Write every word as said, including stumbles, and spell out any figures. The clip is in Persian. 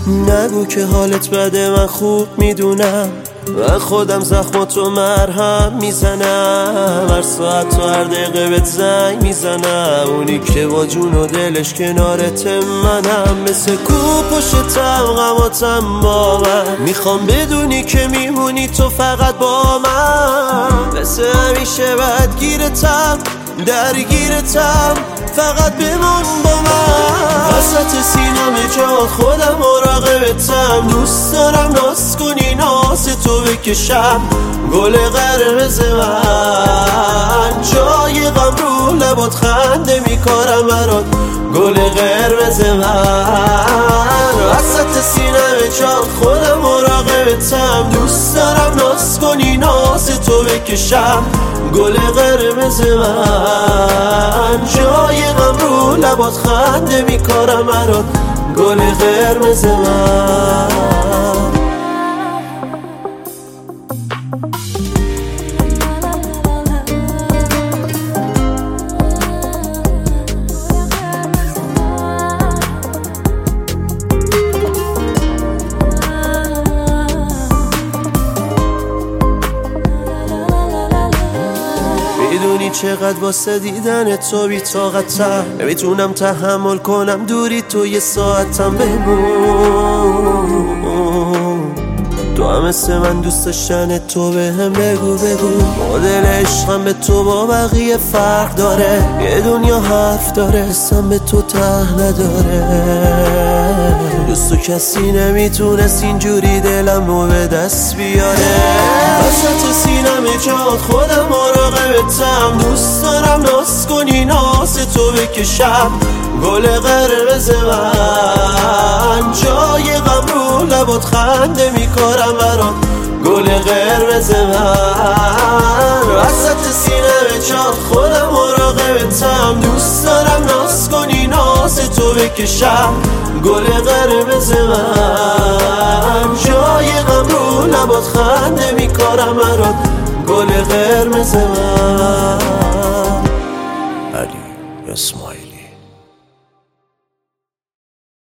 نگو که حالت بده، من خوب میدونم، من خودم زخماتو مرهم میزنم، هر ساعت و هر دقیقه بهت زنگ میزنم، اونی که با جون و دلش کنارت منم، مثل کو پشتم غماتم با من، میخوام بدونی که میمونی تو فقط با من، مثل همیشه بدگیرتم درگیرتم، فقط بمون با من، وسط سینم جا خودم مراقبتم، دوست دارم ناز کنی ناز تو بکشم، گل قرمز من جای غم رو لبات خنده میکارم برات، گل قرمز من وسط سینم جا خودم مراقبتم، دوست دارم ناز کنی ناز تو بکشم، گل قرمز من جای غم رو لبات خنده میکارم برات، گل قرمز من. میدونی چقدر واسه دیدن تو بی طاقتم، نمیتونم تحمل کنم دوری تو یه ساعتم بمون، تو هم مثل من دوست داشتن تو به هم بگو بگو، مدل عشقم به تو با بقیه فرق داره، یه دنیا حرف داره اسم به تو ته نداره، دوستو کسی نمیتونست اینجوری دلم رو به دست بیاره، وسط سینم جات خودم مراقبتم، دوست دارم ناز کنی ناز تو بکشم، گل قرمز من جای غم رو لبات خنده میکارم برات، گل قرمز من وسط سینم جات خودم مراقبتم، دوست دارم ناز کنی ناز تو بکشم، گل قرمز من جای غم رو لبات خنده میکارم برات، گل قرمز من. علی اسماعیل.